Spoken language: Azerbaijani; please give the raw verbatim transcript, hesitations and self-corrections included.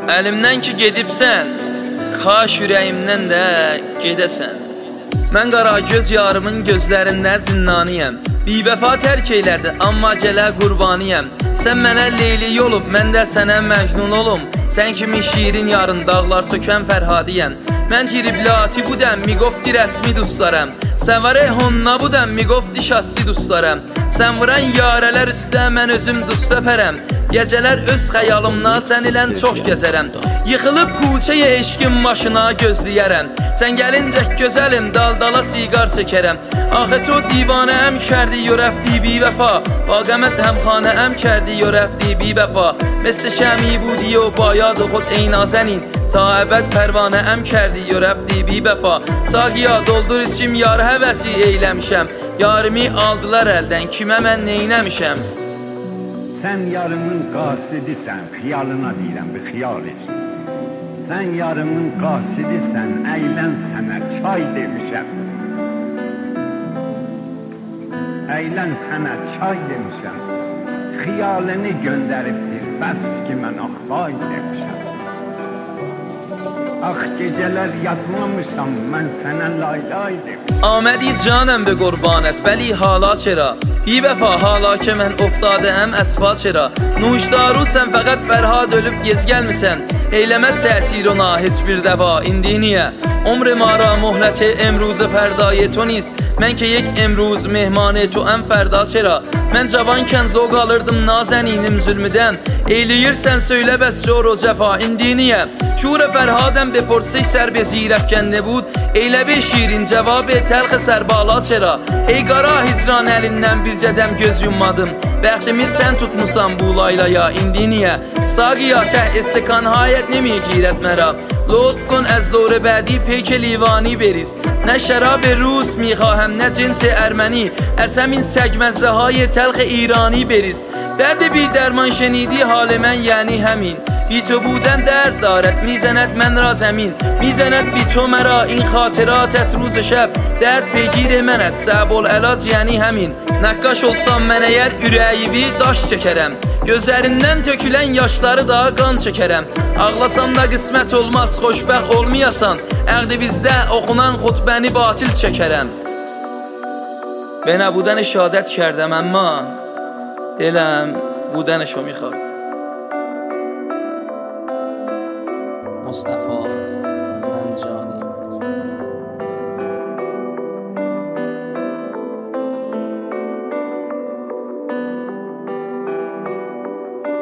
Əlimdən ki gedibsən, kaş ürəyimdən də gedəsən. Mən qaragöz yarımın gözlərində zindaniyəm. Bivəfa tərk eylədi, amma gələ qurbaniyəm. Sən mənə Leyli olub, mən də sənə Məcnun olum. Sən kimi şirin yarın dağlar sökən Fərhadiyəm. Mən tiribləti budəm, miqofti rəsmi dostlarım. Səvərə honna budəm, miqofti şassi dostlarım. Sən vuran yarələr üstə mən özüm dust öpərəm. Gecələr öz xəyalımla sən ilən çox gəzərəm. Yıxılıb kuçəyə eşqin başına gözləyərəm. Sən gəlincək gözəlim, dal-dala siqar çəkərəm. Axı to divanəm kərdi yo rəfti bi vəfa. Vaqəmət həmxanəm kərdi yo rəfti bi vəfa. Məsl şəmi budi yo bayad xud eynazənin. Ta əbəd pərvanəm kərdi yo rəfti bi vəfa. Saqiya doldur içim yar həvəsi eyləmişəm. Yarimi aldılar əldən, kimə mən neynəmişəm? Sən yarımın qasidisən, xiyalına deyirəm, bir xiyal et. Sən yarımın qasidisən, əylən sənə çay demişəm. Əylən sənə çay demişəm. Xiyalını göndəribdir, bəs ki mən axbay demişəm. Ax gecələr yatmamışam, mən sənə lay lay demişəm. Amədی canəm be qurbanət, bəli hala çera. Bi vəfa hala ki mən oftadəm əsba çera. Nuşdaru sən fəqət Fərhad ölüb gez gəlmisən. Eyləməz təsir ona heç bir dəva, indi niyə? Umr mara mohleti emruz fərdayı to nis. Mən ki yek emruz mehmanı to əm fərda çera. Mən cavanken zog alırdım nazəninim zülmüdən. Eyləyirsən söylə bəs zor o cəfa, indi niyə? Şur Fərhadəm bepursiş sər be zirəfkəndə bud. Eylə be şirin cavabı təlxə sərbala çera. Ey qara hicran əlindən bir cədəm göz yummadım. Bəxtimiz sən tutmusan bu laylaya, indi niyə? Saqiya təh istikan hayət nemi girət mərə. Lütf kن از دور بعدی پیک لیوانی بریز. نه شراب روس میخواهم نه جنس ارمنی. از همین سگمزه های تلخ ایرانی بریز. درد بی درمان شنیدی حال من یعنی همین. بی تو بودن درد دارد میزند من را زمین. میزند بی تو مرا این خاطراتت روز شب. درد پیگیر من است صعب العلاج یعنی همین. Nakkaş olsam mən əgər ürəyimi daş çəkərəm. Gözlərindən tökülən yaşları da qan çəkərəm. Ağlasam da qismət olmaz, xoşbəxt olmayasan. Əqdi bizdə oxunan xutbəni batil çəkərəm. به نبودن شهادت کردم اما دلم بودنشو میخواد. مصطفی زنجانی